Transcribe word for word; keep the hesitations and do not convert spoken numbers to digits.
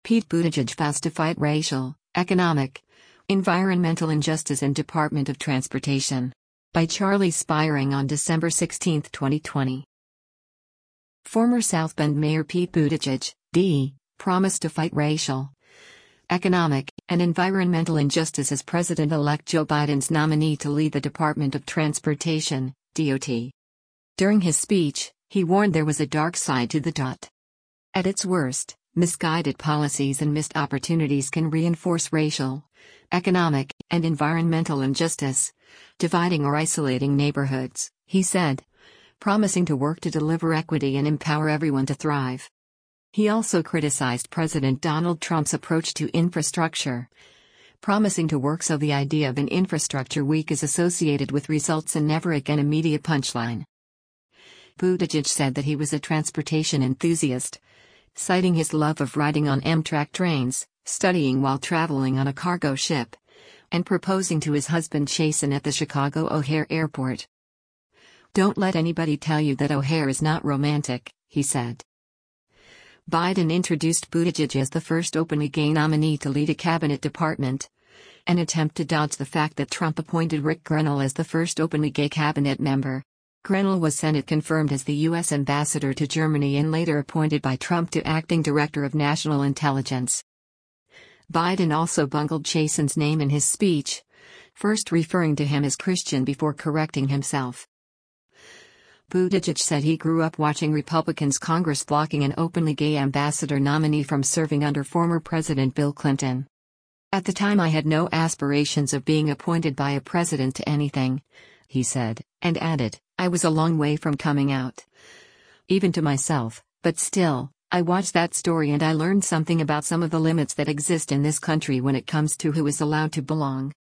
Pete Buttigieg vows to fight racial, economic, environmental injustice in Department of Transportation. By Charlie Spiring on December sixteenth, twenty twenty. Former South Bend Mayor Pete Buttigieg, D, promised to fight racial, economic, and environmental injustice as President-elect Joe Biden's nominee to lead the Department of Transportation, D O T. During his speech, he warned there was a dark side to the D O T. At its worst, misguided policies and missed opportunities can reinforce racial, economic, and environmental injustice, dividing or isolating neighborhoods, he said, promising to work to deliver equity and empower everyone to thrive. He also criticized President Donald Trump's approach to infrastructure, promising to work so the idea of an infrastructure week is associated with results and never again a media punchline. Buttigieg said that he was a transportation enthusiast, citing his love of riding on Amtrak trains, studying while traveling on a cargo ship, and proposing to his husband Chasten at the Chicago O'Hare Airport. "Don't let anybody tell you that O'Hare is not romantic," he said. Biden introduced Buttigieg as the first openly gay nominee to lead a cabinet department, an attempt to dodge the fact that Trump appointed Rick Grenell as the first openly gay cabinet member. Grenell was Senate-confirmed as the U S ambassador to Germany and later appointed by Trump to acting director of national intelligence. Biden also bungled Chasten's name in his speech, first referring to him as Christian before correcting himself. Buttigieg said he grew up watching Republicans Congress blocking an openly gay ambassador nominee from serving under former President Bill Clinton. "At the time I had no aspirations of being appointed by a president to anything," he said, and added, "I was a long way from coming out. Even to myself, but still, I watched that story and I learned something about some of the limits that exist in this country when it comes to who is allowed to belong."